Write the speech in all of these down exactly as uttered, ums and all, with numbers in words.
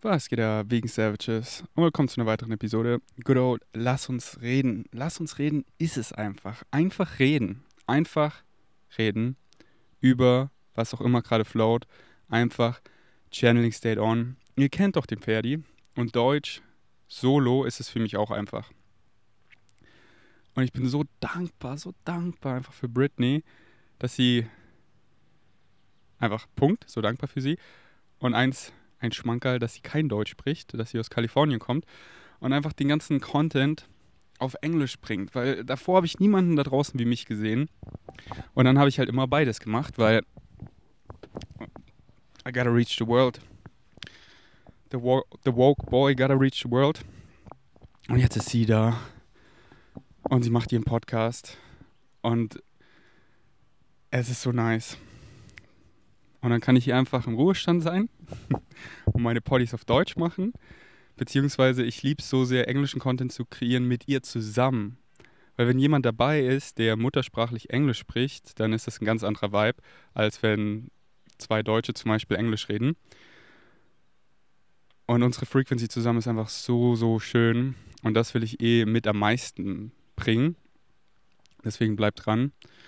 Was geht da, Vegan Savages? Und willkommen zu einer weiteren Episode. Good old, lass uns reden. Lass uns reden ist es einfach. Einfach reden. Einfach reden über was auch immer gerade float. Einfach Channeling State On. Ihr kennt doch den Ferdi. Und Deutsch, solo ist es für mich auch einfach. Und ich bin so dankbar, so dankbar einfach für Britney, dass sie einfach, Punkt, so dankbar für sie. Und eins, ein Schmankerl, dass sie kein Deutsch spricht, dass sie aus Kalifornien kommt und einfach den ganzen Content auf Englisch bringt, weil davor habe ich niemanden da draußen wie mich gesehen und dann habe ich halt immer beides gemacht, weil I gotta reach the world. The, wo- the woke boy gotta reach the world. Und jetzt ist sie da und sie macht ihren Podcast und es ist so nice. Und dann kann ich hier einfach im Ruhestand sein und meine Poddies auf Deutsch machen. Beziehungsweise ich liebe es so sehr, englischen Content zu kreieren mit ihr zusammen. Weil wenn jemand dabei ist, der muttersprachlich Englisch spricht, dann ist das ein ganz anderer Vibe, als wenn zwei Deutsche zum Beispiel Englisch reden. Und unsere Frequency zusammen ist einfach so, so schön. Und das will ich eh mit am meisten bringen. Deswegen bleibt dran.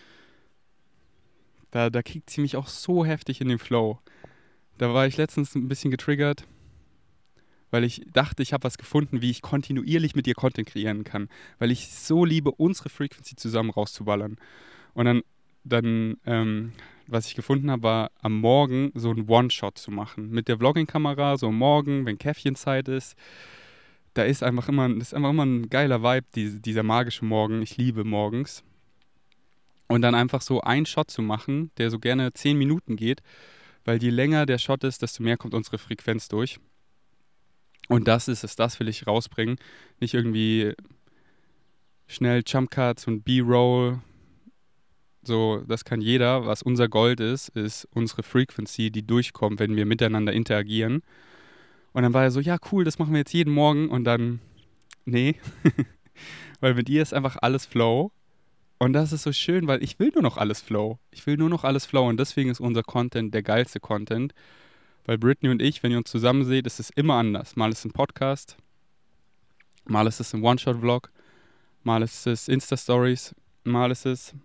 Da, da kickt sie mich auch so heftig in den Flow. Da war ich letztens ein bisschen getriggert, weil ich dachte, ich habe was gefunden, wie ich kontinuierlich mit ihr Content kreieren kann. Weil ich so liebe, unsere Frequency zusammen rauszuballern. Und dann, dann ähm, was ich gefunden habe, war am Morgen so einen One-Shot zu machen. Mit der Vlogging-Kamera, so am Morgen, wenn Käffchenzeit ist. Da ist einfach immer, das ist einfach immer ein geiler Vibe, die, dieser magische Morgen. Ich liebe morgens. Und dann einfach so einen Shot zu machen, der so gerne zehn Minuten geht, weil je länger der Shot ist, desto mehr kommt unsere Frequenz durch. Und das ist es, das will ich rausbringen. Nicht irgendwie schnell Jumpcuts und B-Roll. So, das kann jeder. Was unser Gold ist, ist unsere Frequency, die durchkommt, wenn wir miteinander interagieren. Und dann war er so, ja cool, das machen wir jetzt jeden Morgen. Und dann, nee, weil mit ihr ist einfach alles Flow. Und das ist so schön, weil ich will nur noch alles Flow. Ich will nur noch alles Flow und deswegen ist unser Content der geilste Content. Weil Britney und ich, wenn ihr uns zusammen seht, ist es immer anders. Mal ist es ein Podcast, mal ist es ein One-Shot-Vlog, mal ist es Insta-Stories, mal ist es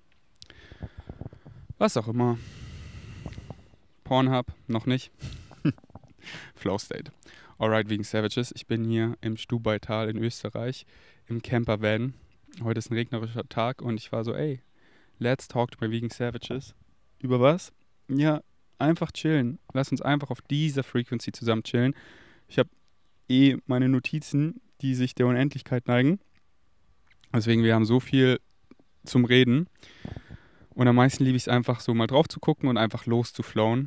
was auch immer. Pornhub, noch nicht. Flow State. Alright, Vegan Savages. Ich bin hier im Stubaital in Österreich, im Campervan. Heute ist ein regnerischer Tag und ich war so, ey, let's talk to my Vegan Savages. Über was? Ja, einfach chillen. Lass uns einfach auf dieser Frequency zusammen chillen. Ich habe eh meine Notizen, die sich der Unendlichkeit neigen. Deswegen, wir haben so viel zum Reden. Und am meisten liebe ich es einfach so mal drauf zu gucken und einfach loszuflowen.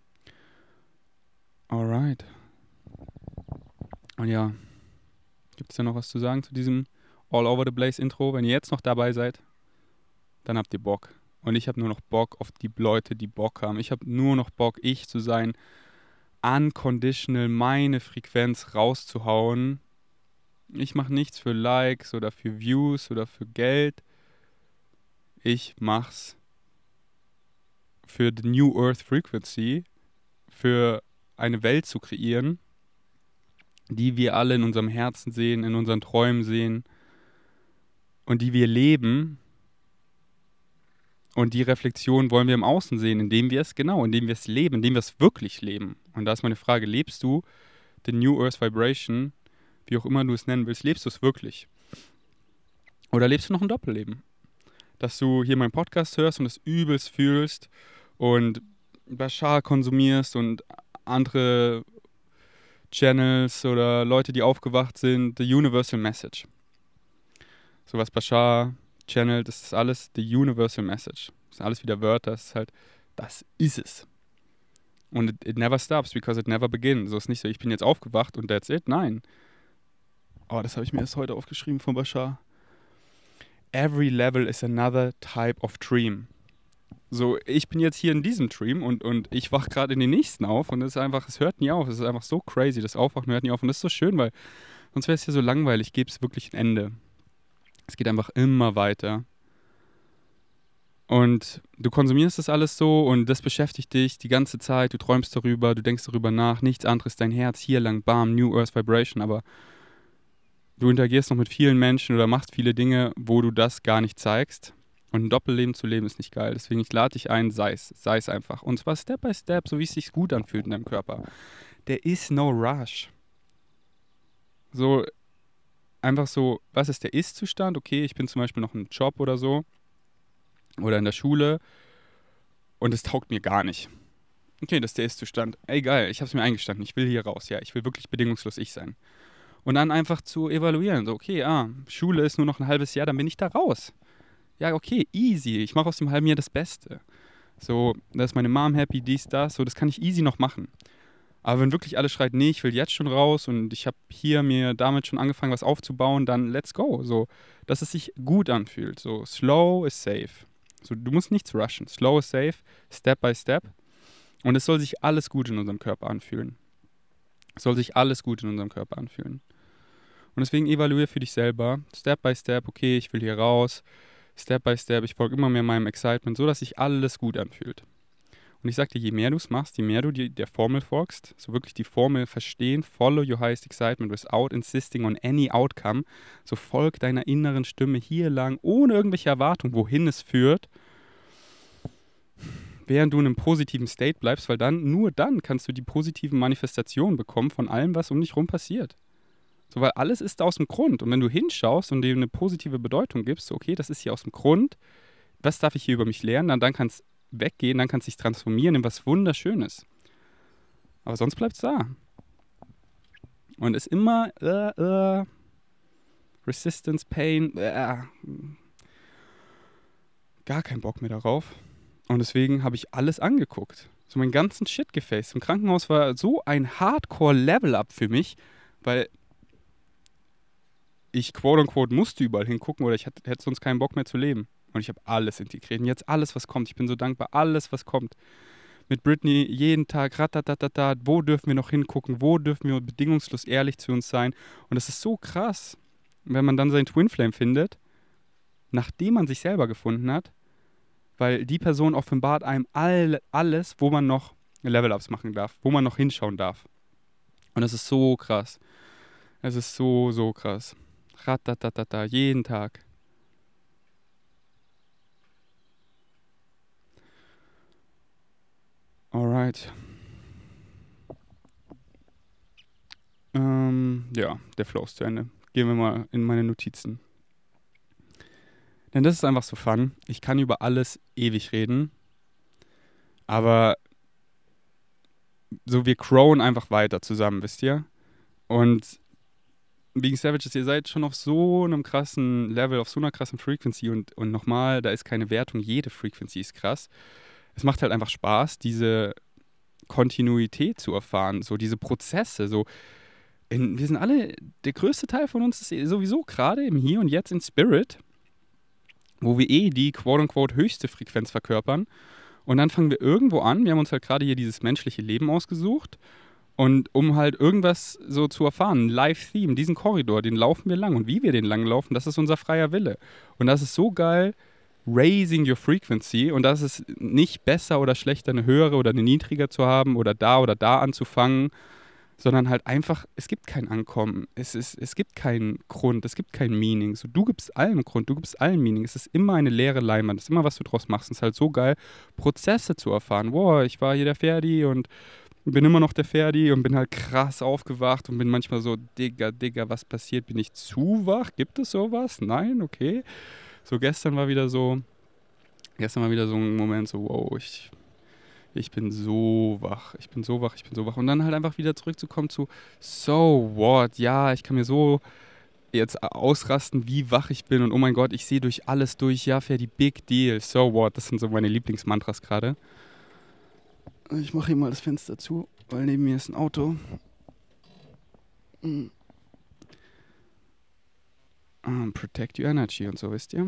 Alright. Und ja, gibt es da noch was zu sagen zu diesem All Over the Place Intro? Wenn ihr jetzt noch dabei seid, dann habt ihr Bock. Und ich habe nur noch Bock auf die Leute, die Bock haben. Ich habe nur noch Bock, ich zu sein, unconditional meine Frequenz rauszuhauen. Ich mache nichts für Likes oder für Views oder für Geld. Ich mach's für the New Earth Frequency, für eine Welt zu kreieren, die wir alle in unserem Herzen sehen, in unseren Träumen sehen und die wir leben. Und die Reflexion wollen wir im Außen sehen, indem wir es, genau, indem wir es leben, indem wir es wirklich leben. Und da ist meine Frage, lebst du the New Earth Vibration, wie auch immer du es nennen willst, lebst du es wirklich? Oder lebst du noch ein Doppelleben? Dass du hier meinen Podcast hörst und es übelst fühlst und Bashar konsumierst und andere Channels oder Leute, die aufgewacht sind, the Universal Message. So was Bashar Channel, das ist alles the Universal Message. Das sind alles wieder Wörter, das ist halt, das ist es. Und it, it never stops, because it never begins. So ist nicht so, ich bin jetzt aufgewacht und that's it. Nein. Oh, das habe ich mir erst heute aufgeschrieben von Bashar. Every level is another type of dream. So, ich bin jetzt hier in diesem Dream und, und ich wach gerade in den nächsten auf und es ist einfach, es hört nie auf. Es ist einfach so crazy, das Aufwachen hört nie auf und das ist so schön, weil sonst wäre es ja so langweilig, gäbe es wirklich ein Ende. Es geht einfach immer weiter. Und du konsumierst das alles so und das beschäftigt dich die ganze Zeit, du träumst darüber, du denkst darüber nach, nichts anderes, dein Herz hier lang, bam, New Earth Vibration, aber du interagierst noch mit vielen Menschen oder machst viele Dinge, wo du das gar nicht zeigst. Und ein Doppelleben zu leben ist nicht geil. Deswegen, ich lade dich ein, sei es, sei es einfach. Und zwar Step by Step, so wie es sich gut anfühlt in deinem Körper. There is no rush. So, einfach so, was ist der Ist-Zustand? Okay, ich bin zum Beispiel noch im Job oder so oder in der Schule und es taugt mir gar nicht. Okay, das ist der Ist-Zustand. Ey, geil, ich habe es mir eingestanden, ich will hier raus. Ja, ich will wirklich bedingungslos ich sein. Und dann einfach zu evaluieren. So, okay, ah, Schule ist nur noch ein halbes Jahr, dann bin ich da raus. Ja, okay, easy. Ich mache aus dem halben Jahr das Beste. So, da ist meine Mom happy, dies, das. So, das kann ich easy noch machen. Aber wenn wirklich alles schreit, nee, ich will jetzt schon raus und ich habe hier mir damit schon angefangen, was aufzubauen, dann let's go. So, dass es sich gut anfühlt. So, slow is safe. So, du musst nichts rushen. Slow is safe, step by step. Und es soll sich alles gut in unserem Körper anfühlen. Es soll sich alles gut in unserem Körper anfühlen. Und deswegen evaluiere für dich selber, Step by Step, okay, ich will hier raus, Step by Step, ich folge immer mehr meinem Excitement, so dass sich alles gut anfühlt. Und ich sag dir, je mehr du es machst, je mehr du die, der Formel folgst, so wirklich die Formel verstehen, follow your highest excitement without insisting on any outcome, so folg deiner inneren Stimme hier lang, ohne irgendwelche Erwartung, wohin es führt, während du in einem positiven State bleibst, weil dann, nur dann kannst du die positiven Manifestationen bekommen von allem, was um dich herum passiert. So, weil alles ist aus dem Grund. Und wenn du hinschaust und dem eine positive Bedeutung gibst, so, okay, das ist hier aus dem Grund, was darf ich hier über mich lernen? Dann, dann kann es weggehen, dann kann es sich transformieren in was Wunderschönes. Aber sonst bleibt es da. Und ist immer äh, äh, Resistance, Pain, äh, gar keinen Bock mehr darauf. Und deswegen habe ich alles angeguckt. So meinen ganzen Shit gefaced. Im Krankenhaus war so ein Hardcore-Level-Up für mich, weil ich quote-unquote musste überall hingucken oder ich hätte, hätte sonst keinen Bock mehr zu leben. Und ich habe alles integriert. Und jetzt alles, was kommt. Ich bin so dankbar. Alles, was kommt. Mit Britney jeden Tag, ratatatata, wo dürfen wir noch hingucken? Wo dürfen wir bedingungslos ehrlich zu uns sein? Und das ist so krass, wenn man dann seinen Twin Flame findet, nachdem man sich selber gefunden hat, weil die Person offenbart einem all, alles, wo man noch Level-Ups machen darf, wo man noch hinschauen darf. Und das ist so krass. Es ist so, so krass. Ratatatata, jeden Tag. Alright. Ähm, ja, der Flow ist zu Ende. Gehen wir mal in meine Notizen. Denn das ist einfach so fun. Ich kann über alles ewig reden. Aber so, wir crowen einfach weiter zusammen, wisst ihr? Und Being Savages, ihr seid schon auf so einem krassen Level, auf so einer krassen Frequency und, und nochmal, da ist keine Wertung, jede Frequency ist krass. Es macht halt einfach Spaß, diese Kontinuität zu erfahren, so diese Prozesse, so in, wir sind alle, der größte Teil von uns ist sowieso gerade im Hier und Jetzt in Spirit, wo wir eh die quote-unquote höchste Frequenz verkörpern und dann fangen wir irgendwo an, wir haben uns halt gerade hier dieses menschliche Leben ausgesucht. Und um halt irgendwas so zu erfahren, ein Live-Theme, diesen Korridor, den laufen wir lang. Und wie wir den lang laufen, das ist unser freier Wille. Und das ist so geil, raising your frequency. Und das ist nicht besser oder schlechter, eine höhere oder eine niedriger zu haben oder da oder da anzufangen, sondern halt einfach, es gibt kein Ankommen. Es, ist, es gibt keinen Grund, es gibt kein Meaning. So, du gibst allem Grund, du gibst allen Meaning. Es ist immer eine leere Leinwand, es ist immer, was du draus machst. Es ist halt so geil, Prozesse zu erfahren. Wow, ich war hier der Ferdi und bin immer noch der Ferdi und bin halt krass aufgewacht und bin manchmal so, Digga, Digga, was passiert? Bin ich zu wach? Gibt es sowas? Nein? Okay. So gestern war wieder so, gestern war wieder so ein Moment so, wow, ich, ich bin so wach, ich bin so wach, ich bin so wach. Und dann halt einfach wieder zurückzukommen zu, so what? Ja, ich kann mir so jetzt ausrasten, wie wach ich bin und oh mein Gott, ich sehe durch alles durch. Ja, Ferdi, big deal, so what? Das sind so meine Lieblingsmantras gerade. Ich mache hier mal das Fenster zu, weil neben mir ist ein Auto. Mm. Um, protect your energy und so, wisst ihr?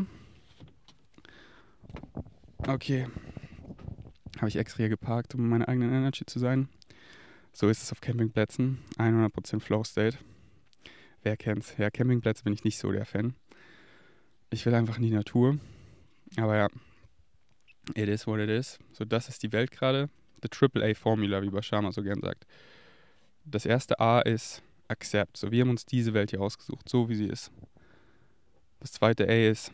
Okay. Habe ich extra hier geparkt, um meine eigene Energy zu sein. So ist es auf Campingplätzen. hundert Prozent Flow State. Wer kennt's? Ja, Campingplätze bin ich nicht so der Fan. Ich will einfach in die Natur. Aber ja. It is what it is. So, das ist die Welt gerade. The Triple A Formula, wie Bashar so gern sagt. Das erste A ist Accept. So, wir haben uns diese Welt hier ausgesucht, so wie sie ist. Das zweite A ist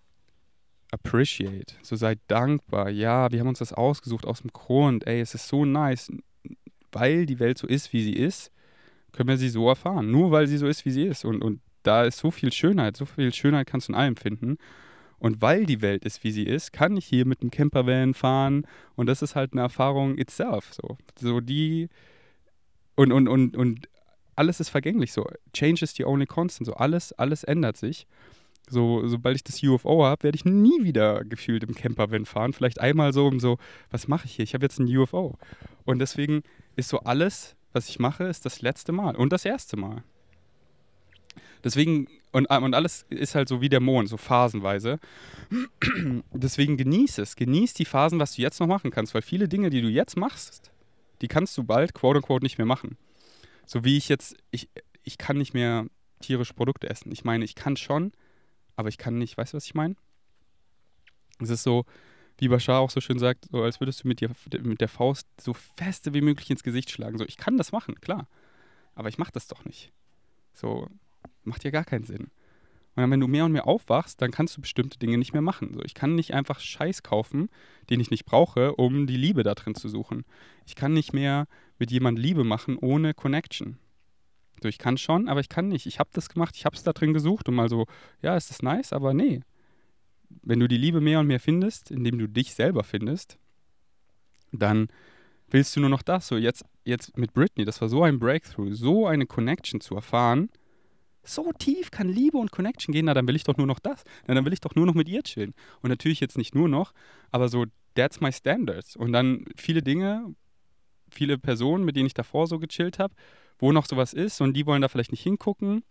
Appreciate. So, seid dankbar. Ja, wir haben uns das ausgesucht aus dem Grund. Ey, es ist so nice. Weil die Welt so ist, wie sie ist, können wir sie so erfahren. Nur weil sie so ist, wie sie ist. Und, und da ist so viel Schönheit. So viel Schönheit kannst du in allem finden. Und weil die Welt ist, wie sie ist, kann ich hier mit dem Campervan fahren. Und das ist halt eine Erfahrung itself. So, so die und, und, und, und alles ist vergänglich. So, Change is the only constant. So, alles, alles ändert sich. So, sobald ich das U F O habe, werde ich nie wieder gefühlt im Campervan fahren. Vielleicht einmal so um so, was mache ich hier? Ich habe jetzt ein U F O. Und deswegen ist so alles, was ich mache, ist das letzte Mal und das erste Mal. Deswegen, und, und alles ist halt so wie der Mond, so phasenweise. Deswegen genieß es. Genieß die Phasen, was du jetzt noch machen kannst, weil viele Dinge, die du jetzt machst, die kannst du bald, quote unquote, nicht mehr machen. So wie ich jetzt, ich, ich kann nicht mehr tierische Produkte essen. Ich meine, ich kann schon, aber ich kann nicht, weißt du, was ich meine? Es ist so, wie Bashar auch so schön sagt, so als würdest du mit, dir, mit der Faust so feste wie möglich ins Gesicht schlagen. So, ich kann das machen, klar, aber ich mache das doch nicht. So, macht ja gar keinen Sinn. Und dann, wenn du mehr und mehr aufwachst, dann kannst du bestimmte Dinge nicht mehr machen. So, ich kann nicht einfach Scheiß kaufen, den ich nicht brauche, um die Liebe da drin zu suchen. Ich kann nicht mehr mit jemandem Liebe machen ohne Connection. So, ich kann schon, aber ich kann nicht. Ich habe das gemacht, ich habe es da drin gesucht und mal so, ja, ist das nice, aber nee. Wenn du die Liebe mehr und mehr findest, indem du dich selber findest, dann willst du nur noch das. So, jetzt, jetzt mit Britney, das war so ein Breakthrough, so eine Connection zu erfahren. So tief kann Liebe und Connection gehen, na, dann will ich doch nur noch das. Na, dann will ich doch nur noch mit ihr chillen. Und natürlich jetzt nicht nur noch, aber so, that's my standards. Und dann viele Dinge, viele Personen, mit denen ich davor so gechillt habe, wo noch sowas ist und die wollen da vielleicht nicht hingucken,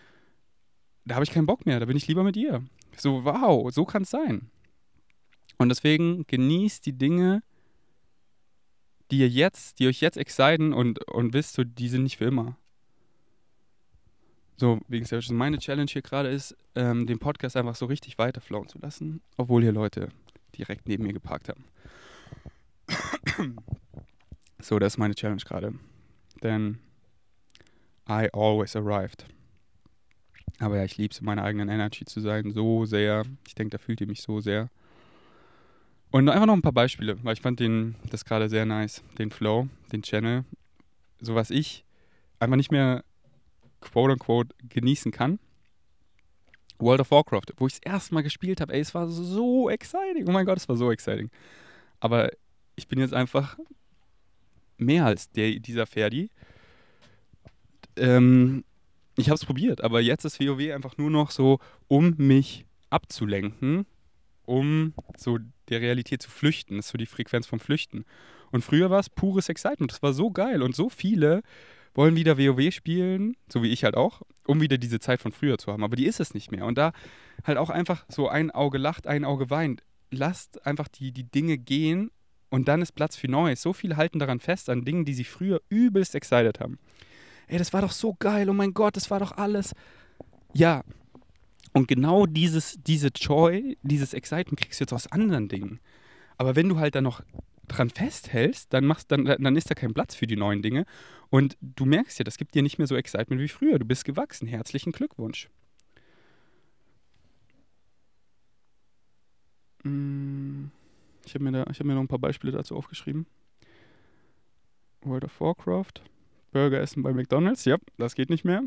da habe ich keinen Bock mehr, da bin ich lieber mit ihr. So, wow, so kann es sein. Und deswegen genießt die Dinge, die ihr jetzt, die euch jetzt exciten und, und wisst, so, die sind nicht für immer. So, wie gesagt, meine Challenge hier gerade ist, ähm, den Podcast einfach so richtig weiterflowen zu lassen, obwohl hier Leute direkt neben mir geparkt haben. So, das ist meine Challenge gerade. Denn I always arrived. Aber ja, ich liebe es, in meiner eigenen Energy zu sein, so sehr. Ich denke, da fühlt ihr mich so sehr. Und einfach noch ein paar Beispiele, weil ich fand den, das gerade sehr nice, den Flow, den Channel. So was ich einfach nicht mehr quote-unquote genießen kann. World of Warcraft, wo ich es erstmal gespielt habe, ey, es war so exciting. Oh mein Gott, es war so exciting. Aber ich bin jetzt einfach mehr als der, dieser Ferdi. Ähm, ich habe es probiert, aber jetzt ist WoW einfach nur noch so, um mich abzulenken, um so der Realität zu flüchten. Das ist so die Frequenz vom Flüchten. Und früher war es pures Excitement. Das war so geil. Und so viele wollen wieder WoW spielen, so wie ich halt auch, um wieder diese Zeit von früher zu haben. Aber die ist es nicht mehr. Und da halt auch einfach so ein Auge lacht, ein Auge weint. Lasst einfach die, die Dinge gehen und dann ist Platz für Neues. So viele halten daran fest, an Dingen, die sie früher übelst excited haben. Ey, das war doch so geil, oh mein Gott, das war doch alles. Ja, und genau dieses, diese Joy, dieses Excitement kriegst du jetzt aus anderen Dingen. Aber wenn du halt da noch dran festhältst, dann, machst, dann, dann ist da kein Platz für die neuen Dinge. Und du merkst ja, das gibt dir nicht mehr so Excitement wie früher. Du bist gewachsen. Herzlichen Glückwunsch. Ich habe mir, da, ich hab mir noch ein paar Beispiele dazu aufgeschrieben. World of Warcraft. Burger essen bei McDonald's. Ja, das geht nicht mehr.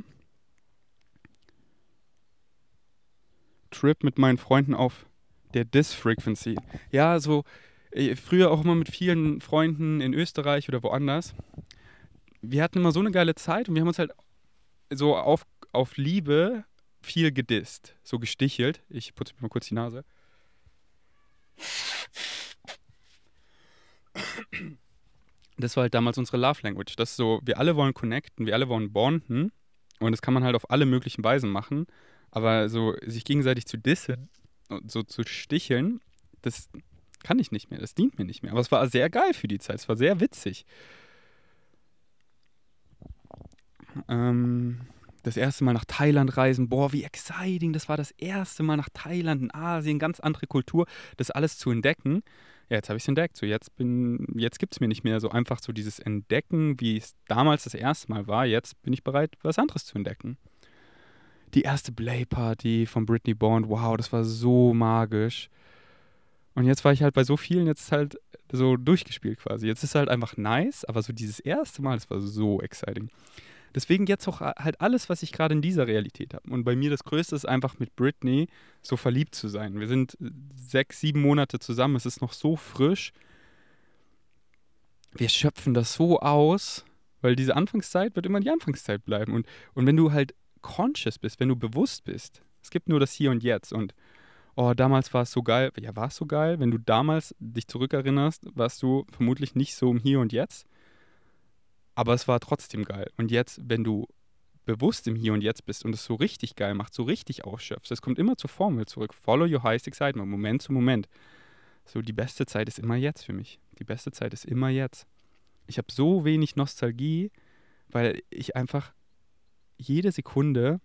Trip mit meinen Freunden auf der Dis-Frequency. Ja, so äh, früher auch immer mit vielen Freunden in Österreich oder woanders. Wir hatten immer so eine geile Zeit und wir haben uns halt so auf, auf Liebe viel gedisst, so gestichelt. Ich putze mir mal kurz die Nase. Das war halt damals unsere Love Language. Das ist so, wir alle wollen connecten, wir alle wollen bonden und das kann man halt auf alle möglichen Weisen machen. Aber so sich gegenseitig zu dissen und so zu sticheln, das kann ich nicht mehr, das dient mir nicht mehr. Aber es war sehr geil für die Zeit, es war sehr witzig. Ähm, das erste Mal nach Thailand reisen, boah, wie exciting, das war das erste Mal nach Thailand, in Asien, ganz andere Kultur, das alles zu entdecken. ja, jetzt habe ich es entdeckt. So, jetzt bin, jetzt gibt es mir nicht mehr so einfach so dieses Entdecken, wie es damals das erste Mal war. Jetzt bin ich bereit, was anderes zu entdecken. Die erste Play-Party von Britney Bond, wow, das war so magisch. Und jetzt war ich halt bei so vielen jetzt halt so durchgespielt quasi. Jetzt ist halt einfach nice, aber so dieses erste Mal, das war so exciting. Deswegen jetzt auch halt alles, was ich gerade in dieser Realität habe. Und bei mir das Größte ist einfach mit Britney so verliebt zu sein. Wir sind sechs, sieben Monate zusammen. Es ist noch so frisch. Wir schöpfen das so aus, weil diese Anfangszeit wird immer die Anfangszeit bleiben. Und, und wenn du halt conscious bist, wenn du bewusst bist, es gibt nur das Hier und Jetzt. Und oh, damals war es so geil. Ja, war es so geil? Wenn du damals dich zurückerinnerst, warst du vermutlich nicht so im Hier und Jetzt. Aber es war trotzdem geil. Und jetzt, wenn du bewusst im Hier und Jetzt bist und es so richtig geil macht, so richtig ausschöpfst, es kommt immer zur Formel zurück. Follow your highest excitement, Moment zu Moment. So, die beste Zeit ist immer jetzt für mich. Die beste Zeit ist immer jetzt. Ich habe so wenig Nostalgie, weil ich einfach jede Sekunde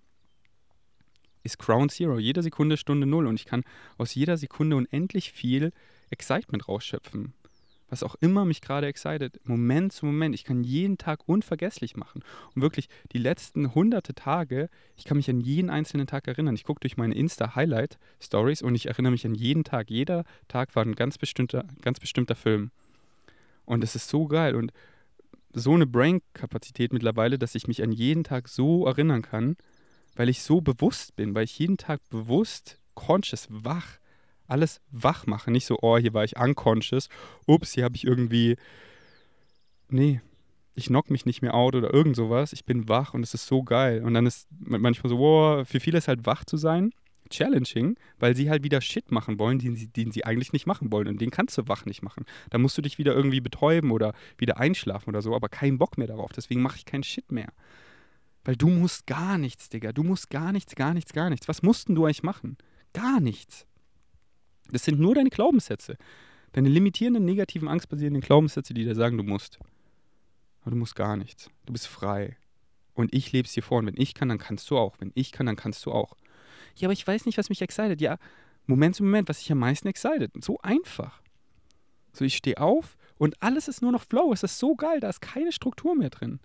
ist Ground Zero. Jede Sekunde Stunde Null. Und ich kann aus jeder Sekunde unendlich viel Excitement rausschöpfen. Was auch immer mich gerade excited, Moment zu Moment. Ich kann jeden Tag unvergesslich machen. Und wirklich die letzten hunderte Tage, ich kann mich an jeden einzelnen Tag erinnern. Ich gucke durch meine Insta-Highlight-Stories und ich erinnere mich an jeden Tag. Jeder Tag war ein ganz bestimmter, ganz bestimmter Film. Und es ist so geil. Und so eine Brain-Kapazität mittlerweile, dass ich mich an jeden Tag so erinnern kann, weil ich so bewusst bin, weil ich jeden Tag bewusst, conscious, wach alles wach mache. Nicht so, oh, hier war ich unconscious. Ups, hier habe ich irgendwie... Nee, ich knock mich nicht mehr out oder irgend sowas. Ich bin wach und es ist so geil. Und dann ist manchmal so, wow, für viele ist halt wach zu sein challenging, weil sie halt wieder Shit machen wollen, den sie, den sie eigentlich nicht machen wollen. Und den kannst du wach nicht machen. Da musst du dich wieder irgendwie betäuben oder wieder einschlafen oder so, aber keinen Bock mehr darauf. Deswegen mache ich keinen Shit mehr. Weil du musst gar nichts, Digga. Du musst gar nichts, gar nichts, gar nichts. Was musst denn du eigentlich machen? Gar nichts. Das sind nur deine Glaubenssätze. Deine limitierenden, negativen, angstbasierenden Glaubenssätze, die dir sagen, du musst. Aber du musst gar nichts. Du bist frei. Und ich lebe es dir vor. Und wenn ich kann, dann kannst du auch. Wenn ich kann, dann kannst du auch. Ja, aber ich weiß nicht, was mich excited. Ja, Moment zu Moment, was dich am meisten excited. So einfach. So, ich stehe auf und alles ist nur noch Flow. Es ist so geil, da ist keine Struktur mehr drin.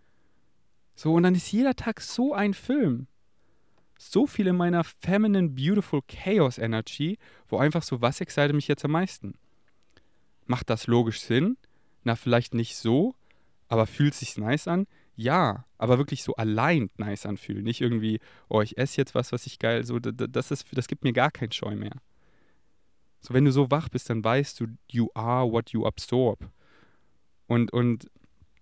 So, und dann ist jeder Tag so ein Film. So viel in meiner feminine, beautiful Chaos Energy, wo einfach so, was excited mich jetzt am meisten? Macht das logisch Sinn? Na, vielleicht nicht so, aber fühlt sich nice an? Ja, aber wirklich so allein nice anfühlen. Nicht irgendwie, oh, ich esse jetzt was, was ich geil, so, das ist, das gibt mir gar keinen Scheu mehr. So, wenn du so wach bist, dann weißt du, you are what you absorb. Und, und,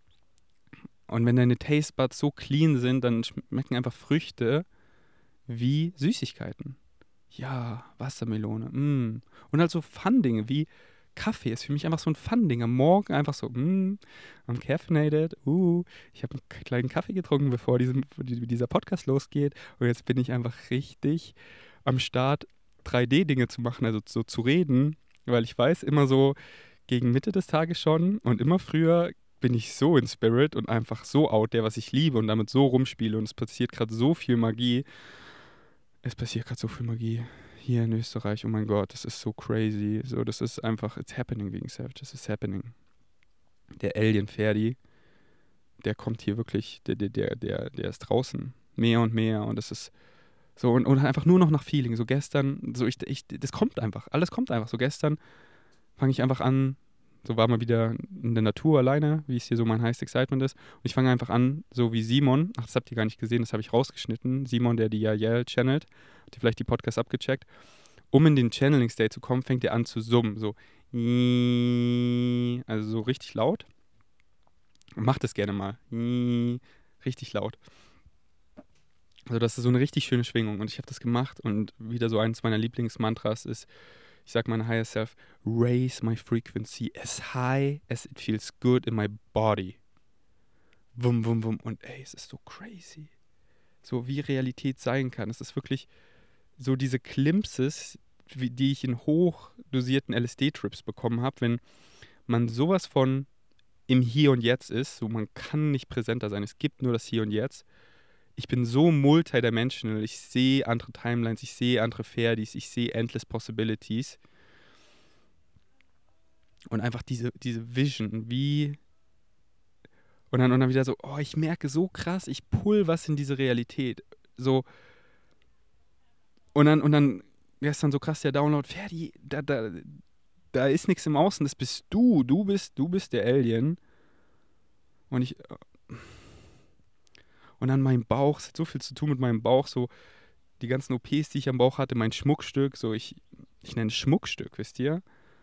und wenn deine Taste Buds so clean sind, dann schmecken einfach Früchte wie Süßigkeiten. Ja, Wassermelone. Mm. Und halt so Fun-Dinge wie Kaffee ist für mich einfach so ein Fun-Ding. Am Morgen einfach so, mm, I'm caffeinated. Uh, ich habe einen kleinen Kaffee getrunken, bevor diesem, dieser Podcast losgeht. Und jetzt bin ich einfach richtig am Start, drei D-Dinge zu machen, also so zu reden. Weil ich weiß, immer so gegen Mitte des Tages schon und immer früher bin ich so in Spirit und einfach so out there, was ich liebe und damit so rumspiele. Und es passiert gerade so viel Magie. Es passiert gerade so viel Magie hier in Österreich. Oh mein Gott, das ist so crazy. So, das ist einfach, it's happening wegen Savage. It's happening. Der Alien Ferdi, der kommt hier wirklich, der, der, der, der, der ist draußen. Mehr und mehr. Und das ist so, und, und einfach nur noch nach Feeling. So gestern, so ich, ich, das kommt einfach. Alles kommt einfach. So gestern fange ich einfach an, so war mal wieder in der Natur alleine, wie es hier so mein Highest Excitement ist. Und ich fange einfach an, so wie Simon, ach, das habt ihr gar nicht gesehen, das habe ich rausgeschnitten. Simon, der die Yael channelt, habt ihr vielleicht die Podcasts abgecheckt. Um in den Channeling State zu kommen, fängt er an zu summen. So, also so richtig laut. Macht es gerne mal. Richtig laut. Also das ist so eine richtig schöne Schwingung. Und ich habe das gemacht und wieder so eines meiner Lieblingsmantras ist, ich sage meiner Higher Self, raise my frequency as high as it feels good in my body. Wum, wum, wum. Und ey, es ist so crazy. So wie Realität sein kann. Es ist wirklich so diese Glimpses, wie, die ich in hochdosierten L S D-Trips bekommen habe, wenn man sowas von im Hier und Jetzt ist, so man kann nicht präsenter sein, es gibt nur das Hier und Jetzt. Ich bin so multidimensional, ich sehe andere Timelines, ich sehe andere Ferdis, ich sehe endless possibilities. Und einfach diese, diese Vision, wie. Und dann, und dann wieder so, oh, ich merke so krass, ich pull was in diese Realität. So. Und dann, und dann gestern so krass der Download, Ferdi, da, da, da ist nichts im Außen, das bist du. Du bist, du bist der Alien. Und ich. Und dann mein Bauch, es hat so viel zu tun mit meinem Bauch, so die ganzen O Ps, die ich am Bauch hatte, mein Schmuckstück, so ich, ich nenne es Schmuckstück, wisst ihr?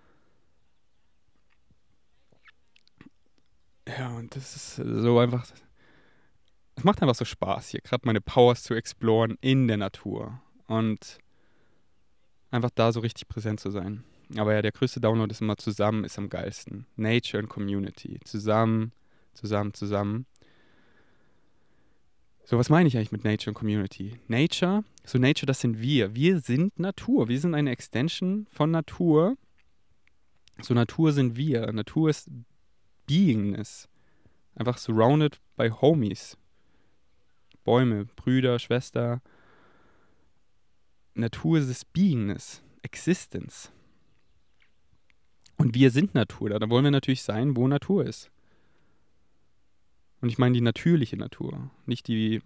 Ja, und das ist so einfach, es macht einfach so Spaß, hier gerade meine Powers zu exploren in der Natur und einfach da so richtig präsent zu sein. Aber ja, der größte Download ist immer zusammen, ist am geilsten. Nature and Community. Zusammen, zusammen, zusammen. So, was meine ich eigentlich mit Nature und Community? Nature, so Nature, das sind wir. Wir sind Natur. Wir sind eine Extension von Natur. So Natur sind wir. Natur ist Beingness. Einfach surrounded by Homies. Bäume, Brüder, Schwester. Natur ist das Beingness. Existence. Und wir sind Natur. Da wollen wir natürlich sein, wo Natur ist. Und ich meine die natürliche Natur, nicht die,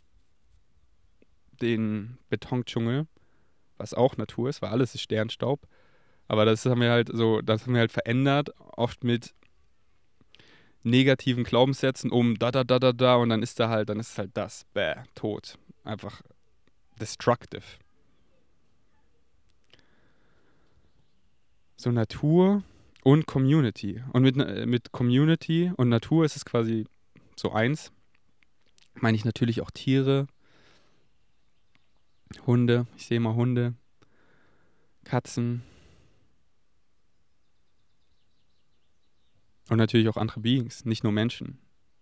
den Betondschungel, was auch Natur ist, weil alles ist Sternstaub. Aber das haben wir halt so, das haben wir halt verändert, oft mit negativen Glaubenssätzen um da, da, da, da, da und dann ist da halt, dann ist halt das, bäh, tot. Einfach destructive. So Natur und Community. Und mit, mit Community und Natur ist es quasi so eins, meine ich natürlich auch Tiere, Hunde, ich sehe mal Hunde, Katzen und natürlich auch andere Beings, nicht nur Menschen.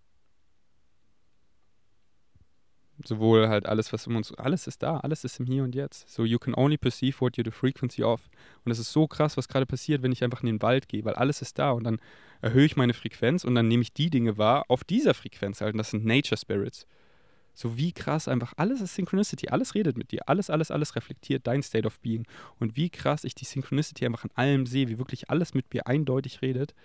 Sowohl halt alles, was um uns, alles ist da, alles ist im Hier und Jetzt. So, you can only perceive what you're the frequency of. Und es ist so krass, was gerade passiert, wenn ich einfach in den Wald gehe, weil alles ist da und dann erhöhe ich meine Frequenz und dann nehme ich die Dinge wahr auf dieser Frequenz halt. Und das sind Nature Spirits. So wie krass einfach, alles ist Synchronicity, alles redet mit dir, alles, alles, alles reflektiert dein State of Being. Und wie krass ich die Synchronicity einfach in allem sehe, wie wirklich alles mit mir eindeutig redet,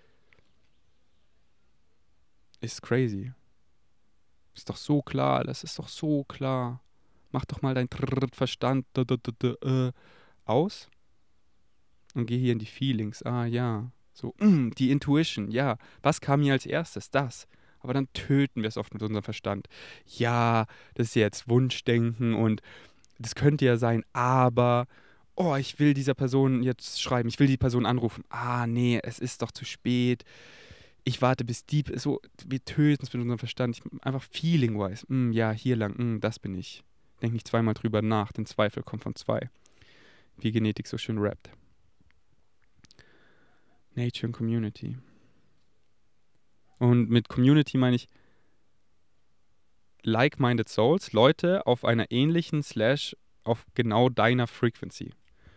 ist crazy. Ist doch so klar, das ist doch so klar. Mach doch mal deinen Verstand da, da, da, da, äh, aus und geh hier in die Feelings. Ah ja, so, mm, die Intuition, ja. Was kam hier als erstes? Das. Aber dann töten wir es oft mit unserem Verstand. Ja, das ist jetzt Wunschdenken und das könnte ja sein, aber, oh, ich will dieser Person jetzt schreiben, ich will die Person anrufen. Ah, nee, es ist doch zu spät. Ich warte bis die, so, wir töten es mit unserem Verstand. Ich, einfach feeling-wise. Mm, ja, hier lang, mm, das bin ich. Denk nicht zweimal drüber nach, denn Zweifel kommt von zwei. Wie Genetik so schön rappt. Nature und Community. Und mit Community meine ich like-minded Souls, Leute auf einer ähnlichen slash auf genau deiner Frequency.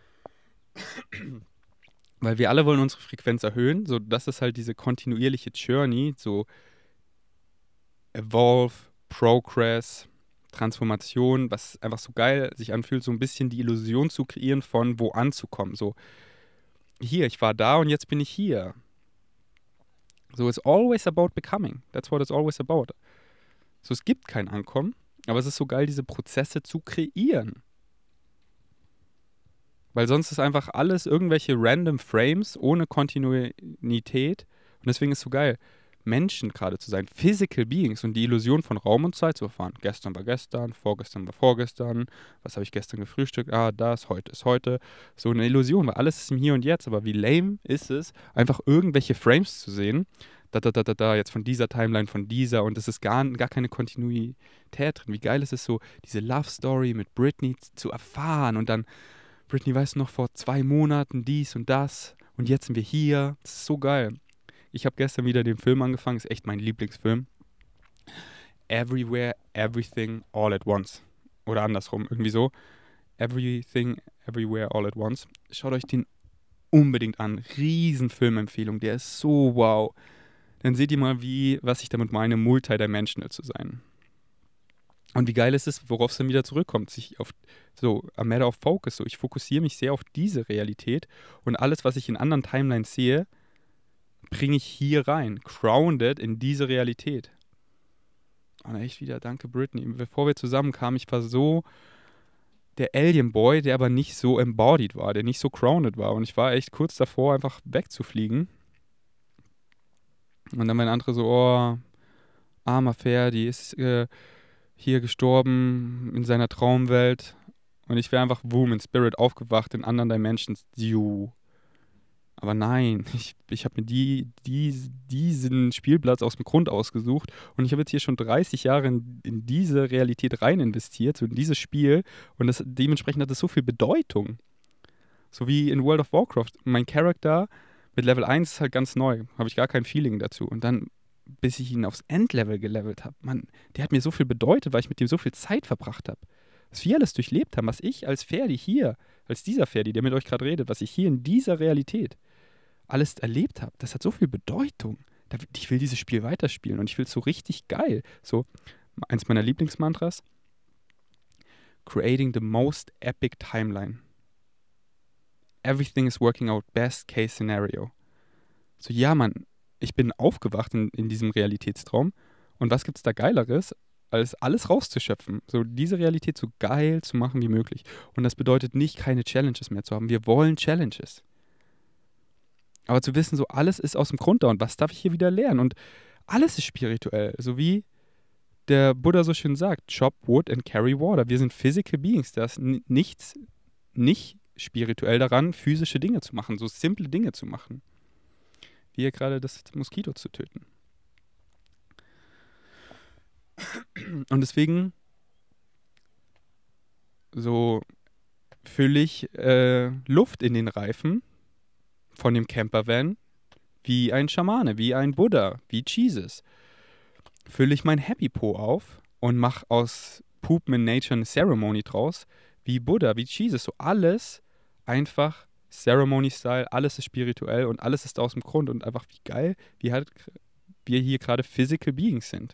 Weil wir alle wollen unsere Frequenz erhöhen, so das ist halt diese kontinuierliche Journey, so Evolve, Progress, Transformation, was einfach so geil sich anfühlt, so ein bisschen die Illusion zu kreieren von wo anzukommen. So, hier, ich war da und jetzt bin ich hier. So, it's always about becoming. That's what it's always about. So, es gibt kein Ankommen, aber es ist so geil, diese Prozesse zu kreieren. Weil sonst ist einfach alles irgendwelche random Frames ohne Kontinuität. Und deswegen ist es so geil, Menschen gerade zu sein, physical beings und die Illusion von Raum und Zeit zu erfahren. Gestern war gestern, vorgestern war vorgestern, was habe ich gestern gefrühstückt? Ah, das, heute ist heute. So eine Illusion, weil alles ist im Hier und Jetzt. Aber wie lame ist es, einfach irgendwelche Frames zu sehen, da, da, da, da, da, jetzt von dieser Timeline, von dieser und es ist gar, gar keine Kontinuität drin. Wie geil ist es so, diese Love Story mit Britney zu erfahren und dann Britney weiß noch vor zwei Monaten dies und das und jetzt sind wir hier. Das ist so geil. Ich habe gestern wieder den Film angefangen, ist echt mein Lieblingsfilm. Everywhere, Everything, All at Once. Oder andersrum, irgendwie so. Everything, Everywhere, All at Once. Schaut euch den unbedingt an. Riesenfilmempfehlung, der ist so wow. Dann seht ihr mal, wie, was ich damit meine, multidimensional zu sein. Und wie geil ist es, worauf es dann wieder zurückkommt, sich auf so a matter of focus, so ich fokussiere mich sehr auf diese Realität und alles, was ich in anderen Timelines sehe, bringe ich hier rein, grounded in diese Realität. Und echt wieder, danke Britney. Bevor wir zusammenkamen, ich war so der Alien Boy, der aber nicht so embodied war, der nicht so grounded war. Und ich war echt kurz davor, einfach wegzufliegen. Und dann mein andere so, oh, armer Ferdi, ist äh, hier gestorben in seiner Traumwelt. Und ich wäre einfach, boom, in Spirit aufgewacht in anderen Dimensions. You. Aber nein, ich, ich habe mir die, die, diesen Spielplatz aus dem Grund ausgesucht und ich habe jetzt hier schon dreißig Jahre in, in diese Realität rein investiert, so in dieses Spiel und das, dementsprechend hat das so viel Bedeutung. So wie in World of Warcraft. Mein Charakter mit Level eins ist halt ganz neu, habe ich gar kein Feeling dazu. Und dann, bis ich ihn aufs Endlevel gelevelt habe, Mann, der hat mir so viel bedeutet, weil ich mit dem so viel Zeit verbracht habe. Was wir alles durchlebt haben, was ich als Ferdi hier, als dieser Ferdi, der mit euch gerade redet, was ich hier in dieser Realität alles erlebt habe, das hat so viel Bedeutung. Ich will dieses Spiel weiterspielen und ich will es so richtig geil. So, eins meiner Lieblingsmantras: Creating the most epic timeline. Everything is working out, best case scenario. So, ja, Mann, ich bin aufgewacht in, in diesem Realitätstraum und was gibt's da Geileres, als alles rauszuschöpfen? So, diese Realität so geil zu machen wie möglich. Und das bedeutet nicht, keine Challenges mehr zu haben. Wir wollen Challenges. Aber zu wissen, so alles ist aus dem Grund da und was darf ich hier wieder lernen? Und alles ist spirituell. So wie der Buddha so schön sagt, chop wood and carry water. Wir sind physical beings. Da ist n- nichts nicht spirituell daran, physische Dinge zu machen, so simple Dinge zu machen. Wie hier gerade das Moskito zu töten. Und deswegen so fülle ich äh, Luft in den Reifen von dem Campervan wie ein Schamane, wie ein Buddha, wie Jesus. Fülle ich mein Happy Po auf und mache aus Poop in Nature eine Ceremony draus, wie Buddha, wie Jesus. So alles einfach Ceremony-Style, alles ist spirituell und alles ist aus dem Grund und einfach wie geil, wie halt wir hier gerade Physical Beings sind.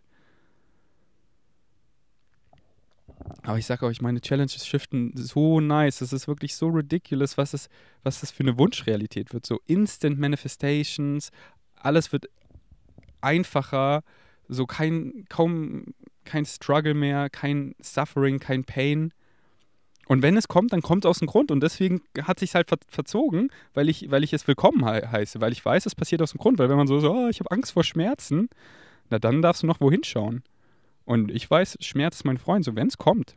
Aber ich sage euch, meine Challenges shiften so nice. Es ist wirklich so ridiculous, was, es, was das für eine Wunschrealität wird. So Instant Manifestations, alles wird einfacher, so kein, kaum kein Struggle mehr, kein Suffering, kein Pain. Und wenn es kommt, dann kommt es aus dem Grund. Und deswegen hat es sich halt ver- verzogen, weil ich, weil ich es willkommen he- heiße, weil ich weiß, es passiert aus dem Grund. Weil wenn man so, so oh, ich habe Angst vor Schmerzen, na dann darfst du noch wohin schauen. Und ich weiß, Schmerz ist mein Freund, so wenn es kommt,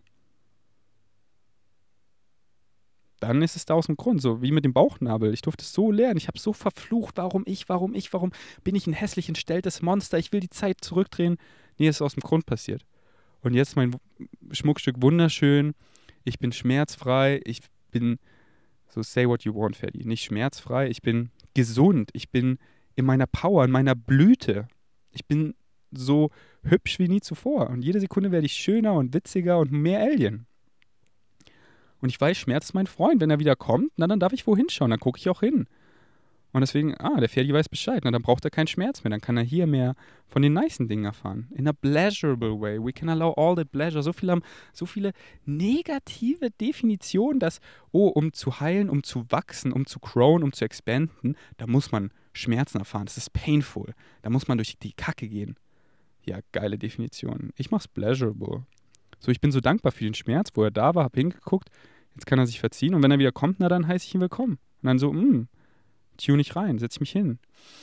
dann ist es da aus dem Grund, so wie mit dem Bauchnabel. Ich durfte es so lernen, ich habe so verflucht, warum ich, warum ich, warum bin ich ein hässlich entstelltes Monster, ich will die Zeit zurückdrehen. Nee, es ist aus dem Grund passiert. Und jetzt mein Schmuckstück wunderschön, ich bin schmerzfrei, ich bin, so say what you want, Ferdi, nicht schmerzfrei, ich bin gesund, ich bin in meiner Power, in meiner Blüte. Ich bin so hübsch wie nie zuvor. Und jede Sekunde werde ich schöner und witziger und mehr Alien. Und ich weiß, Schmerz ist mein Freund. Wenn er wieder kommt, na dann darf ich wohin schauen, dann gucke ich auch hin. Und deswegen, ah, der Ferdi weiß Bescheid. Na, dann braucht er keinen Schmerz mehr. Dann kann er hier mehr von den nicen Dingen erfahren. In a pleasurable way. We can allow all the pleasure. So viele haben so viele negative Definitionen, dass, oh, um zu heilen, um zu wachsen, um zu growen, um zu expanden, da muss man Schmerzen erfahren. Das ist painful. Da muss man durch die Kacke gehen. Ja, geile Definition. Ich mach's pleasurable. So, ich bin so dankbar für den Schmerz, wo er da war, hab hingeguckt, jetzt kann er sich verziehen und wenn er wieder kommt, na dann heiße ich ihn willkommen. Und dann so, mh, tune ich rein, setz mich hin.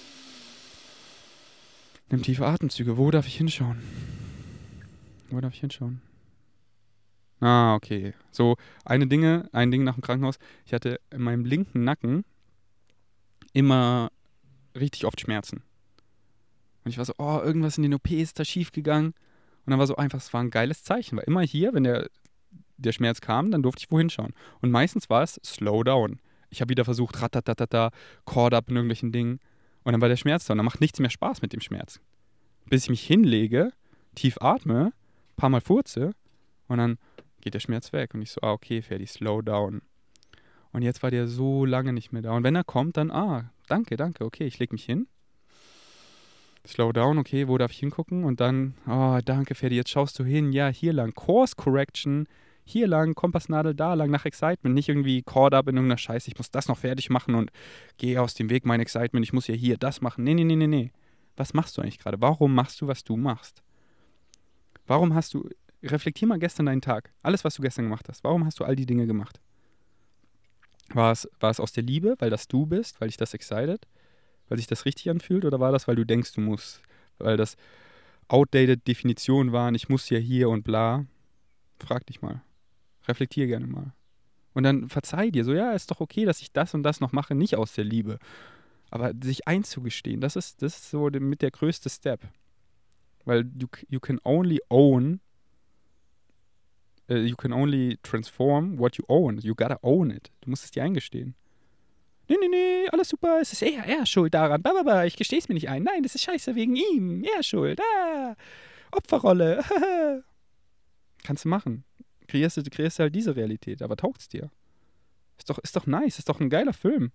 Nimm tiefe Atemzüge, wo darf ich hinschauen? Wo darf ich hinschauen? Ah, okay. So, eine Dinge, ein Ding nach dem Krankenhaus, ich hatte in meinem linken Nacken immer richtig oft Schmerzen. Und ich war so, oh, irgendwas in den O P ist da schief gegangen. Und dann war so einfach, es war ein geiles Zeichen. Weil immer hier, wenn der, der Schmerz kam, dann durfte ich wohin schauen. Und meistens war es slow down. Ich habe wieder versucht, ratatatata, Cord up in irgendwelchen Dingen. Und dann war der Schmerz da. Und dann macht nichts mehr Spaß mit dem Schmerz. Bis ich mich hinlege, tief atme, ein paar Mal furze und dann geht der Schmerz weg. Und ich so, ah, okay, Ferdi, slow down. Und jetzt war der so lange nicht mehr da. Und wenn er kommt, dann, ah, danke, danke, okay, ich lege mich hin. Slow down, okay, wo darf ich hingucken? Und dann, oh, danke, Ferdi, jetzt schaust du hin, ja, hier lang. Course Correction, hier lang, Kompassnadel da lang, nach Excitement, nicht irgendwie caught up in irgendeiner Scheiße, ich muss das noch fertig machen und gehe aus dem Weg, mein Excitement, ich muss ja hier das machen. Nee, nee, nee, nee, nee. Was machst du eigentlich gerade? Warum machst du, was du machst? Warum hast du, reflektier mal gestern deinen Tag, alles, was du gestern gemacht hast, warum hast du all die Dinge gemacht? War es, war es aus der Liebe, weil das du bist, weil dich das excited, weil sich das richtig anfühlt, oder war das, weil du denkst, du musst, weil das outdated Definitionen waren, ich muss ja hier und bla? Frag dich mal. Reflektier gerne mal. Und dann verzeih dir so, ja, ist doch okay, dass ich das und das noch mache, nicht aus der Liebe. Aber sich einzugestehen, das ist, das ist so mit der größte Step. Weil you, you can only own, uh, you can only transform what you own. You gotta own it. Du musst es dir eingestehen. Nee, nee, nee, alles super, es ist er, er schuld daran. Bababa, ich gestehe es mir nicht ein. Nein, das ist scheiße wegen ihm. Er schuld. Ah, Opferrolle. Kannst du machen. Kreierst du, kreierst du halt diese Realität, aber taugt's dir. Ist doch, ist doch nice, ist doch ein geiler Film.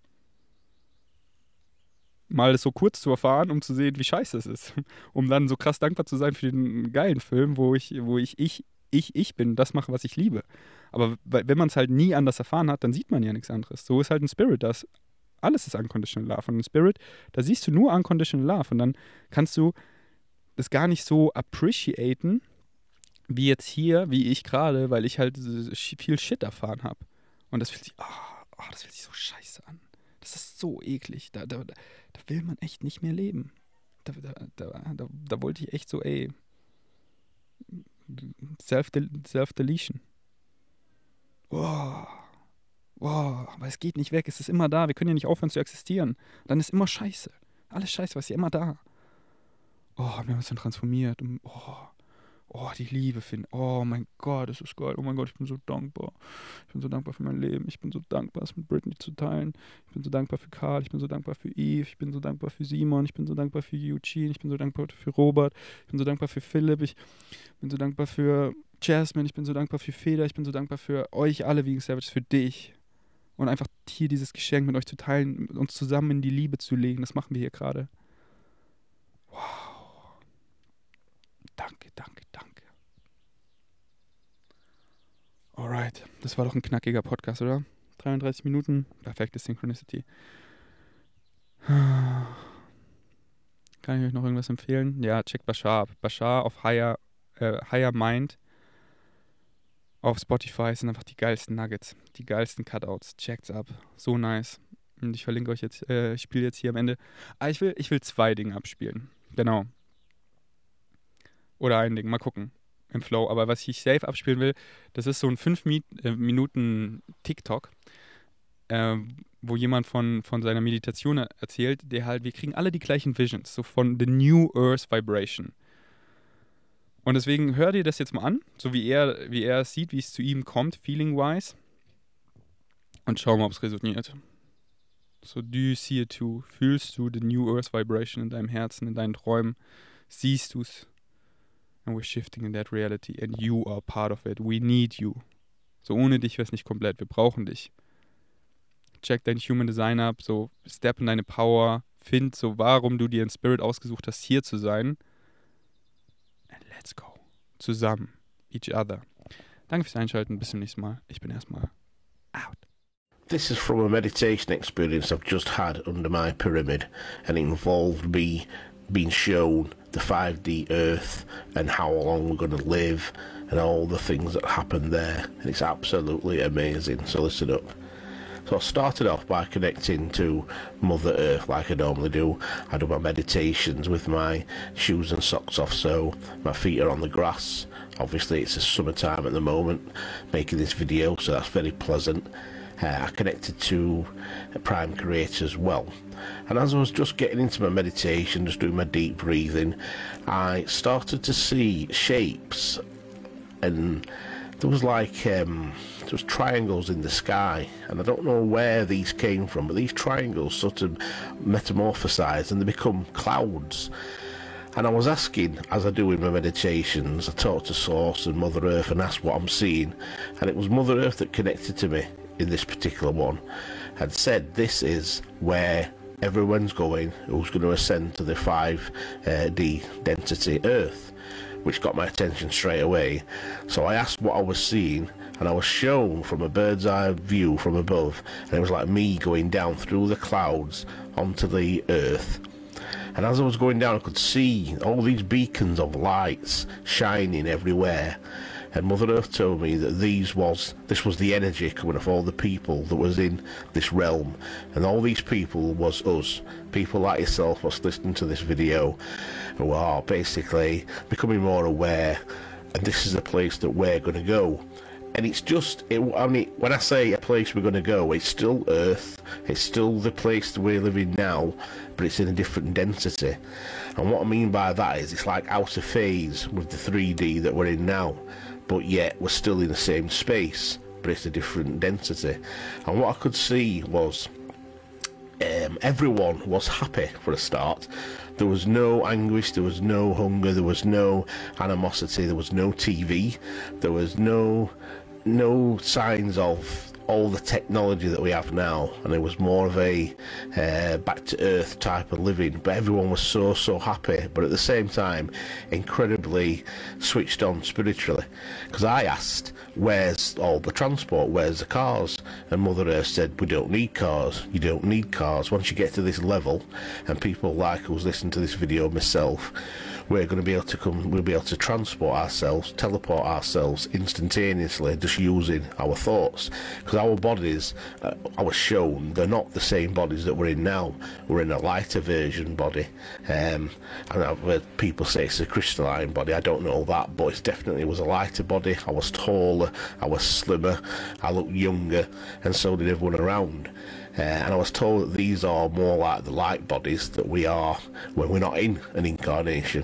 Mal das so kurz zu erfahren, um zu sehen, wie scheiße es ist. Um dann so krass dankbar zu sein für den geilen Film, wo ich, wo ich, ich, ich, ich bin, das mache, was ich liebe. Aber wenn man es halt nie anders erfahren hat, dann sieht man ja nichts anderes. So ist halt ein Spirit, das alles ist Unconditional Love. Und ein Spirit, da siehst du nur Unconditional Love. Und dann kannst du das gar nicht so appreciaten, wie jetzt hier, wie ich gerade, weil ich halt viel Shit erfahren habe. Und das fühlt sich, oh, oh, das fühlt sich so scheiße an. Das ist so eklig. Da, da, da will man echt nicht mehr leben. Da, da, da, da, da wollte ich echt so, ey, Self-Deletion. Wow. Wow, aber es geht nicht weg, es ist immer da, wir können ja nicht aufhören zu existieren. Dann ist immer Scheiße. Alles Scheiße, was ist ja immer da. Oh, wir haben uns dann transformiert. Oh, oh, die Liebe finden. Oh mein Gott, das ist geil. Oh mein Gott, ich bin so dankbar. Ich bin so dankbar für mein Leben. Ich bin so dankbar, es mit Britney zu teilen. Ich bin so dankbar für Karl. Ich bin so dankbar für Eve. Ich bin so dankbar für Simon. Ich bin so dankbar für Eugene. Ich bin so dankbar für Robert. Ich bin so dankbar für Philipp. Ich bin so dankbar für Jasmine. Ich bin so dankbar für Feder. Ich bin so dankbar für euch alle, Vegan Savages, für dich. Und einfach hier dieses Geschenk mit euch zu teilen, uns zusammen in die Liebe zu legen. Das machen wir hier gerade. Wow. Danke, danke, danke. Alright, das war doch ein knackiger Podcast, oder? dreiunddreißig Minuten, perfekte Synchronicity. Kann ich euch noch irgendwas empfehlen? Ja, checkt Bashar ab. Bashar auf Higher, äh, Higher Mind. Auf Spotify sind einfach die geilsten Nuggets, die geilsten Cutouts. Checkt's ab. So nice. Und ich verlinke euch jetzt, äh, ich spiele jetzt hier am Ende. Ah, ich will, ich will zwei Dinge abspielen. Genau. Oder ein Ding, mal gucken. Im Flow. Aber was ich safe abspielen will, das ist so ein fünf Minuten TikTok, äh, wo jemand von, von seiner Meditation erzählt, der halt, wir kriegen alle die gleichen Visions, so von The New Earth Vibration. Und deswegen hör dir das jetzt mal an, so wie er, wie er es sieht, wie es zu ihm kommt, feeling-wise. Und schau mal, ob es resoniert. So, do you see it too? Fühlst du the New Earth Vibration in deinem Herzen, in deinen Träumen? Siehst du es? And we're shifting in that reality. And you are part of it. We need you. So, ohne dich wäre es nicht komplett. Wir brauchen dich. Check dein Human Design ab. So, step in deine Power. Find so, warum du dir einen Spirit ausgesucht hast, hier zu sein. Let's go. Zusammen. Each other. Danke fürs Einschalten. Bis zum nächsten Mal. Ich bin erstmal out. This is from a meditation experience I've just had under my pyramid, and it involved me being shown the five D Earth and how long we're going to live and all the things that happen there, and it's absolutely amazing. So listen up. So I started off by connecting to Mother Earth like I normally do. I do my meditations with my shoes and socks off, so my feet are on the grass. Obviously it's the summertime at the moment, making this video, so that's very pleasant. Uh, I connected to Prime Creator as well. And as I was just getting into my meditation, just doing my deep breathing, I started to see shapes, and there was like um, there was triangles in the sky, and I don't know where these came from, but these triangles sort of metamorphosized and they become clouds. And I was asking, as I do in my meditations, I talked to Source and Mother Earth and asked what I'm seeing, and it was Mother Earth that connected to me in this particular one, had said this is where everyone's going who's going to ascend to the five D density Earth, which got my attention straight away. So I asked what I was seeing, and I was shown from a bird's eye view from above, and it was like me going down through the clouds onto the earth. And as I was going down, I could see all these beacons of lights shining everywhere. And Mother Earth told me that these was this was the energy coming off all the people that was in this realm, and all these people was us, people like yourself, was listening to this video, who are basically becoming more aware, and this is the place that we're going to go. And it's just, it, I mean, when I say a place we're going to go, it's still Earth, it's still the place that we're living now, but it's in a different density. And what I mean by that is it's like out of phase with the three D that we're in now, but yet we're still in the same space, but it's a different density. And what I could see was um, everyone was happy for a start. There was no anguish, there was no hunger, there was no animosity, there was no T V, there was no no signs of all the technology that we have now, and it was more of a uh, back to earth type of living. But everyone was so so happy, but at the same time incredibly switched on spiritually, because I asked, where's all the transport, where's the cars? And Mother Earth said, we don't need cars, you don't need cars. Once you get to this level, and people like who's listening to this video, myself, we're going to be able to come, we'll be able to transport ourselves, teleport ourselves instantaneously, just using our thoughts. Because our bodies, uh, I was shown, they're not the same bodies that we're in now. We're in a lighter version body. Um, and I've heard people say it's a crystalline body. I don't know that, but it definitely was a lighter body. I was taller, I was slimmer, I looked younger, and so did everyone around. Uh, and I was told that these are more like the light bodies that we are when we're not in an incarnation.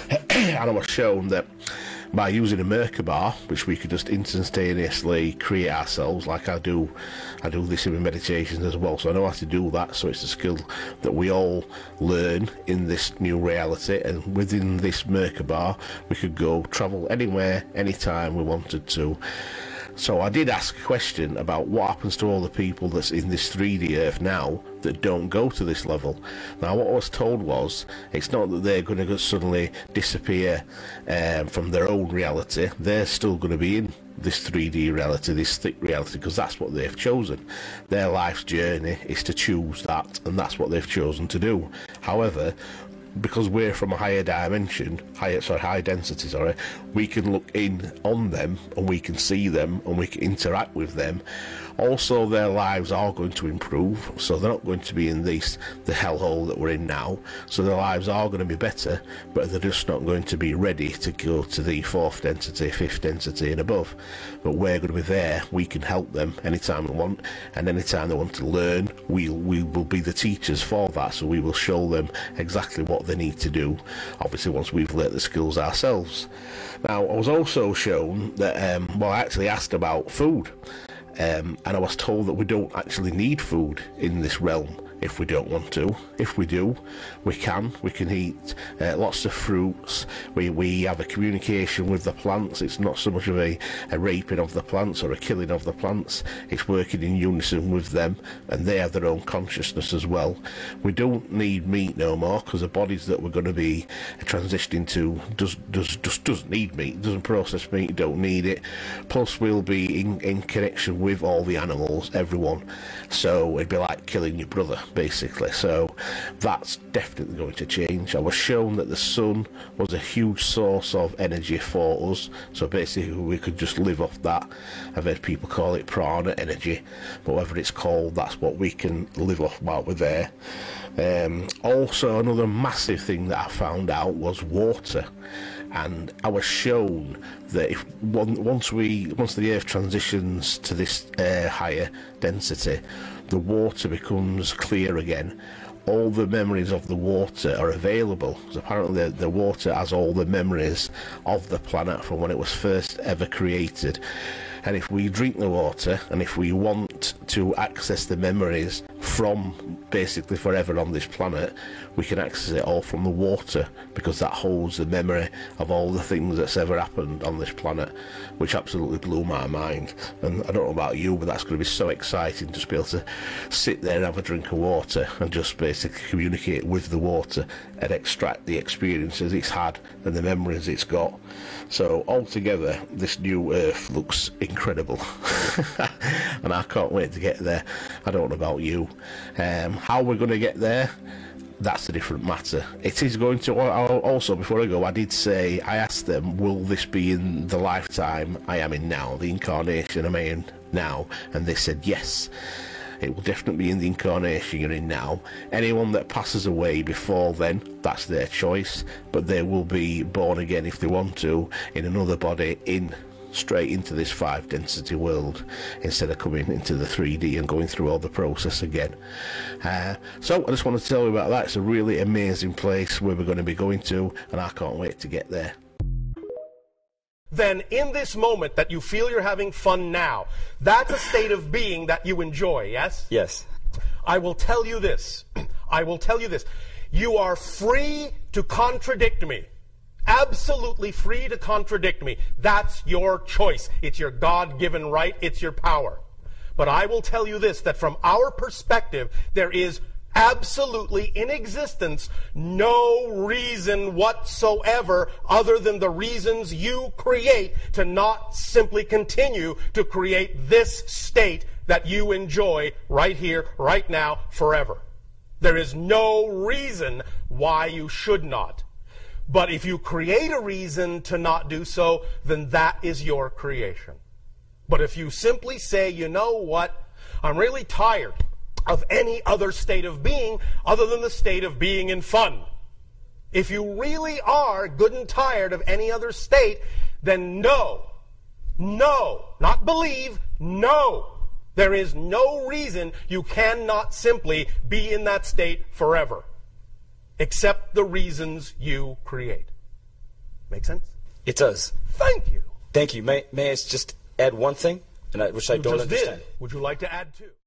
And I was shown that by using a Merkaba, which we could just instantaneously create ourselves, like I do, I do this in my meditations as well, so I know how to do that. So it's a skill that we all learn in this new reality, and within this Merkaba we could go travel anywhere, anytime we wanted to. So I did ask a question about what happens to all the people that's in this three D Earth now that don't go to this level. Now what I was told was, it's not that they're going to suddenly disappear um, from their own reality. They're still going to be in this three D reality, this thick reality, because that's what they've chosen. Their life's journey is to choose that, and that's what they've chosen to do. However, because we're from a higher dimension, higher, sorry, high density, sorry, we can look in on them, and we can see them, and we can interact with them. Also, their lives are going to improve, so they're not going to be in this the hellhole that we're in now. So their lives are going to be better, but they're just not going to be ready to go to the fourth density, fifth density, and above. But we're going to be there. We can help them anytime we want, and anytime they want to learn, we we will be the teachers for that. So we will show them exactly what they need to do. Obviously, once we've learnt the skills ourselves. Now, I was also shown that, um, well, I actually asked about food. Um, and I was told that we don't actually need food in this realm if we don't want to. If we do, we can. We can eat uh, lots of fruits. We, we have a communication with the plants. It's not so much of a, a raping of the plants or a killing of the plants. It's working in unison with them, and they have their own consciousness as well. We don't need meat no more, because the bodies that we're going to be transitioning to does, does, just doesn't need meat, doesn't process meat, don't need it. Plus we'll be in, in connection with all the animals, everyone. So it'd be like killing your brother, basically. So that's definitely going to change. I was shown that the sun was a huge source of energy for us, so basically we could just live off that. I've heard people call it prana energy, but whatever it's called, that's what we can live off while we're there. Um, also, another massive thing that I found out was water. And I was shown that if once we once the Earth transitions to this uh, higher density, the water becomes clear again. All the memories of the water are available. So apparently the, the water has all the memories of the planet from when it was first ever created. And if we drink the water, and if we want to access the memories from basically forever on this planet, we can access it all from the water, because that holds the memory of all the things that's ever happened on this planet, which absolutely blew my mind. And I don't know about you, but that's going to be so exciting, just be able to sit there and have a drink of water and just basically communicate with the water, and extract the experiences it's had and the memories it's got. So altogether, this new Earth looks incredible, and I can't wait to get there. I don't know about you. Um, how we're going to get there, that's a different matter. It is going to, also before I go, I did say, I asked them, will this be in the lifetime I am in now, the incarnation I'm in now, and they said yes. It will definitely be in the incarnation you're in now. Anyone that passes away before then, that's their choice, but they will be born again if they want to, in another body, in straight into this five density world, instead of coming into the three D and going through all the process again. Uh, so I just want to tell you about that. It's a really amazing place where we're going to be going to, and I can't wait to get there. Then in this moment that you feel you're having fun now, that's a state of being that you enjoy, yes? Yes. I will tell you this. I will tell you this. You are free to contradict me. Absolutely free to contradict me. That's your choice. It's your God-given right. It's your power. But I will tell you this, that from our perspective, there is absolutely in existence no reason whatsoever other than the reasons you create to not simply continue to create this state that you enjoy right here, right now, forever. There is no reason why you should not. But if you create a reason to not do so, then that is your creation. But if you simply say, you know what, I'm really tired of any other state of being other than the state of being in fun. If you really are good and tired of any other state, then no, no, not believe, no. There is no reason you cannot simply be in that state forever, except the reasons you create. Make sense? It does. Thank you. Thank you. May, may I just add one thing, and I, which I You don't just understand? did. Would you like to add two?